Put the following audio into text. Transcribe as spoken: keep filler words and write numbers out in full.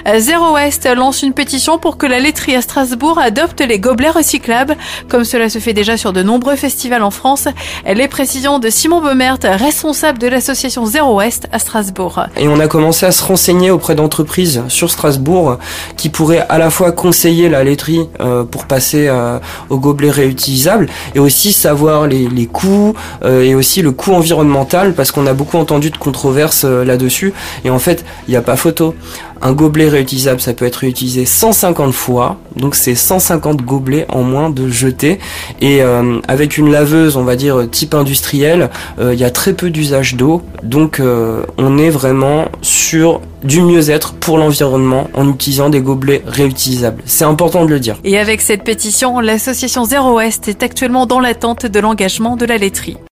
Zero Waste lance une pétition pour que la laiterie à Strasbourg adopte les gobelets recyclables, comme cela se fait déjà sur de nombreux festivals en France. Les précisions de Simon Baumert, responsable de l'association Zero Waste à Strasbourg. Et on a commencé à se renseigner auprès d'entreprises sur Strasbourg qui pourraient à la fois conseiller la laiterie euh, pour passer euh, aux gobelets réutilisables et aussi savoir les, les coûts euh, et aussi le coût environnemental, parce qu'on a beaucoup entendu de controverses euh, là-dessus. Et en fait, il n'y a pas photo. Un gobelet réutilisable, ça peut être réutilisé cent cinquante fois, donc c'est cent cinquante gobelets en moins de jeter. Et euh, avec une laveuse, on va dire type industriel, euh, il y a très peu d'usage d'eau, donc euh, on est vraiment sur du mieux-être pour l'environnement en utilisant des gobelets réutilisables. C'est important de le dire. Et avec cette pétition, l'association Zero Waste est actuellement dans l'attente de l'engagement de la laiterie.